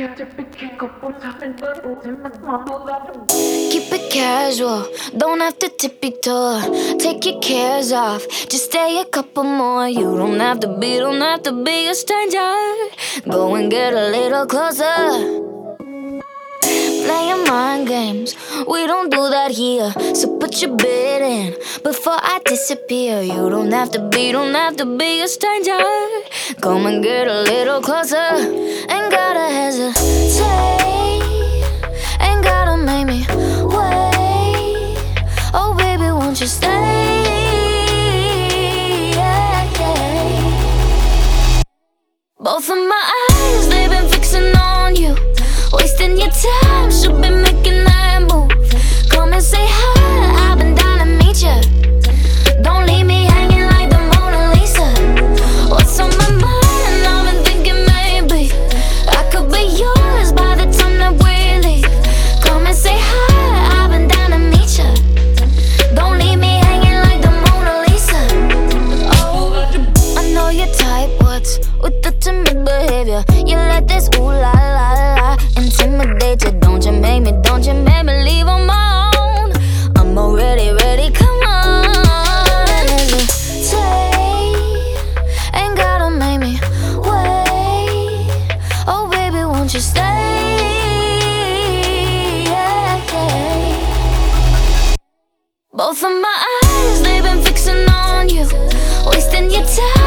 Keep it casual, don't have to tippy toe. Take your cares off, just stay a couple more. You don't have to be a stranger. Go and get a little closer. Playing mind games, we don't do that here. So put your bid in before I disappear. You don't have to be a stranger. Come and get a little closer. Ain't gotta hesitate, ain't gotta make me wait. Oh baby, won't you stay? Yeah, yeah. Both of my eyes, they've been fixing on you. Wasting your time, should be making that move. Come and say hi, I've been down to meet ya. Don't leave me hanging like the Mona Lisa. What's on my mind? I've been thinking maybe I could be yours by the time that we leave. Come and say hi, I've been down to meet ya. Don't leave me hanging like the Mona Lisa. Oh, I know your type, what's with the timid behavior? You let this ooh la la la intimidate you. Don't you make me leave on my own. I'm already ready, come on. Hesitate, ain't gotta make me wait. Oh baby, won't you stay? Yeah, yeah. Both of my eyes, they've been fixing on you. Wasting your time,